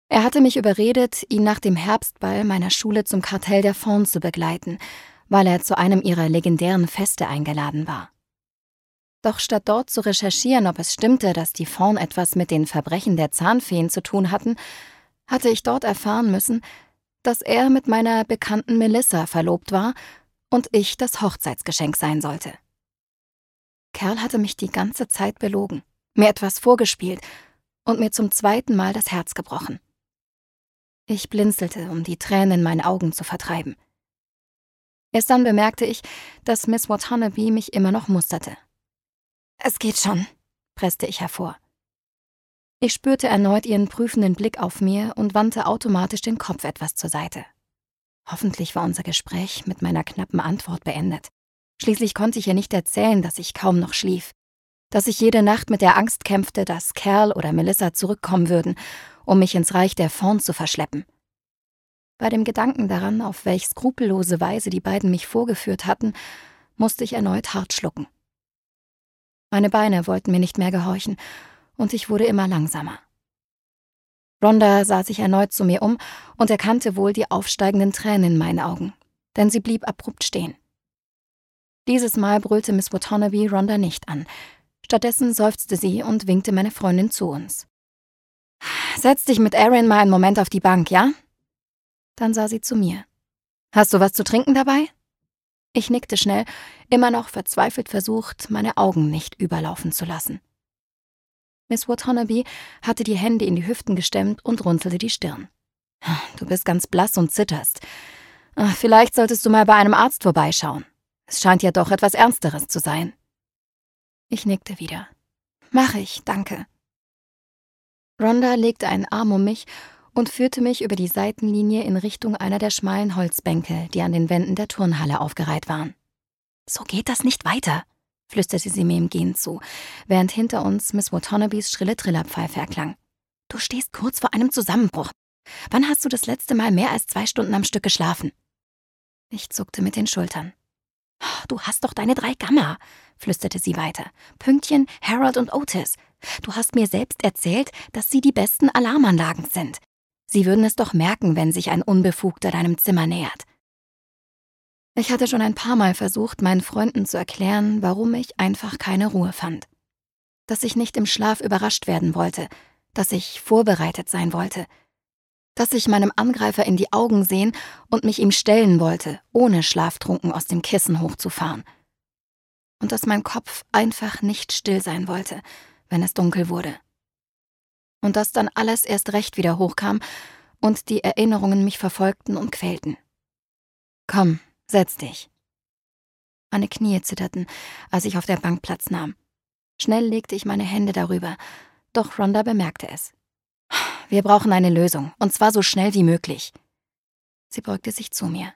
Er hatte mich überredet, ihn nach dem Herbstball meiner Schule zum Kartell der Fawn zu begleiten, weil er zu einem ihrer legendären Feste eingeladen war. Doch statt dort zu recherchieren, ob es stimmte, dass die Fawn etwas mit den Verbrechen der Zahnfeen zu tun hatten, hatte ich dort erfahren müssen, dass er mit meiner Bekannten Melissa verlobt war und ich das Hochzeitsgeschenk sein sollte. Kerl hatte mich die ganze Zeit belogen, mir etwas vorgespielt und mir zum 2. Mal das Herz gebrochen. Ich blinzelte, um die Tränen in meinen Augen zu vertreiben. Erst dann bemerkte ich, dass Miss Watanabe mich immer noch musterte. »Es geht schon«, presste ich hervor. Ich spürte erneut ihren prüfenden Blick auf mir und wandte automatisch den Kopf etwas zur Seite. Hoffentlich war unser Gespräch mit meiner knappen Antwort beendet. Schließlich konnte ich ihr nicht erzählen, dass ich kaum noch schlief, dass ich jede Nacht mit der Angst kämpfte, dass Kerl oder Melissa zurückkommen würden, um mich ins Reich der Fawn zu verschleppen. Bei dem Gedanken daran, auf welch skrupellose Weise die beiden mich vorgeführt hatten, musste ich erneut hart schlucken. Meine Beine wollten mir nicht mehr gehorchen, und ich wurde immer langsamer. Rhonda sah sich erneut zu mir um und erkannte wohl die aufsteigenden Tränen in meinen Augen, denn sie blieb abrupt stehen. Dieses Mal brüllte Miss Watanabe Rhonda nicht an. Stattdessen seufzte sie und winkte meine Freundin zu uns. »Setz dich mit Erin mal einen Moment auf die Bank, ja?« Dann sah sie zu mir. »Hast du was zu trinken dabei?« Ich nickte schnell, immer noch verzweifelt versucht, meine Augen nicht überlaufen zu lassen. Miss Watanabe hatte die Hände in die Hüften gestemmt und runzelte die Stirn. »Du bist ganz blass und zitterst. Vielleicht solltest du mal bei einem Arzt vorbeischauen. Es scheint ja doch etwas Ernsteres zu sein.« Ich nickte wieder. »Mach ich, danke.« Rhonda legte einen Arm um mich und führte mich über die Seitenlinie in Richtung einer der schmalen Holzbänke, die an den Wänden der Turnhalle aufgereiht waren. »So geht das nicht weiter«, flüsterte sie mir im Gehen zu, während hinter uns Miss Watanabes schrille Trillerpfeife erklang. »Du stehst kurz vor einem Zusammenbruch. Wann hast du das letzte Mal mehr als 2 Stunden am Stück geschlafen?« Ich zuckte mit den Schultern. »Du hast doch deine 3 Gamma«, flüsterte sie weiter. »Pünktchen, Harold und Otis. Du hast mir selbst erzählt, dass sie die besten Alarmanlagen sind. Sie würden es doch merken, wenn sich ein Unbefugter deinem Zimmer nähert.« Ich hatte schon ein paar Mal versucht, meinen Freunden zu erklären, warum ich einfach keine Ruhe fand. Dass ich nicht im Schlaf überrascht werden wollte, dass ich vorbereitet sein wollte, dass ich meinem Angreifer in die Augen sehen und mich ihm stellen wollte, ohne schlaftrunken aus dem Kissen hochzufahren. Und dass mein Kopf einfach nicht still sein wollte, wenn es dunkel wurde. Und dass dann alles erst recht wieder hochkam und die Erinnerungen mich verfolgten und quälten. »Komm, setz dich.« Meine Knie zitterten, als ich auf der Bank Platz nahm. Schnell legte ich meine Hände darüber, doch Rhonda bemerkte es. »Wir brauchen eine Lösung, und zwar so schnell wie möglich.« Sie beugte sich zu mir.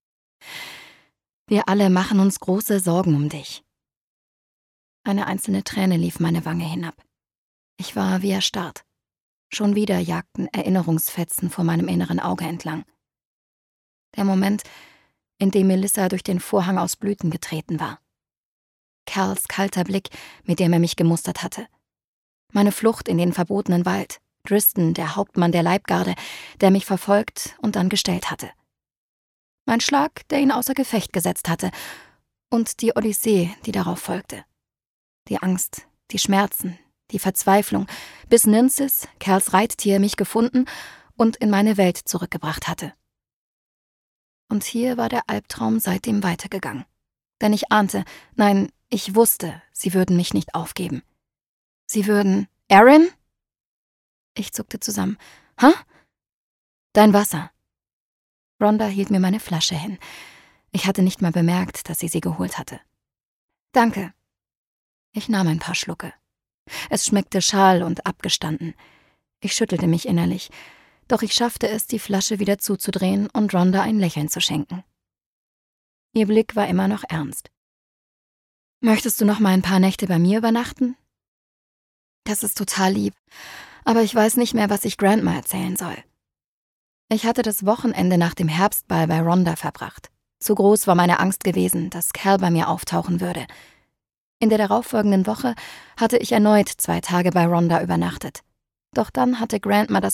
»Wir alle machen uns große Sorgen um dich.« Eine einzelne Träne lief meine Wange hinab. Ich war wie erstarrt. Schon wieder jagten Erinnerungsfetzen vor meinem inneren Auge entlang. Der Moment, in dem Melissa durch den Vorhang aus Blüten getreten war. Kerls kalter Blick, mit dem er mich gemustert hatte. Meine Flucht in den verbotenen Wald. Driston, der Hauptmann der Leibgarde, der mich verfolgt und dann gestellt hatte. Mein Schlag, der ihn außer Gefecht gesetzt hatte. Und die Odyssee, die darauf folgte. Die Angst, die Schmerzen, die Verzweiflung, bis Nyncis, Kerls Reittier, mich gefunden und in meine Welt zurückgebracht hatte. Und hier war der Albtraum seitdem weitergegangen. Denn ich ahnte, nein, ich wusste, sie würden mich nicht aufgeben. Sie würden... »Erin?« Ich zuckte zusammen. »Hä?« »Dein Wasser.« Rhonda hielt mir meine Flasche hin. Ich hatte nicht mal bemerkt, dass sie geholt hatte. »Danke.« Ich nahm ein paar Schlucke. Es schmeckte schal und abgestanden. Ich schüttelte mich innerlich, doch ich schaffte es, die Flasche wieder zuzudrehen und Rhonda ein Lächeln zu schenken. Ihr Blick war immer noch ernst. »Möchtest du noch mal ein paar Nächte bei mir übernachten?« »Das ist total lieb, aber ich weiß nicht mehr, was ich Grandma erzählen soll.« Ich hatte das Wochenende nach dem Herbstball bei Rhonda verbracht. Zu groß war meine Angst gewesen, dass Kerl bei mir auftauchen würde. In der darauffolgenden Woche hatte ich erneut 2 Tage bei Rhonda übernachtet. Doch dann hatte Grandma das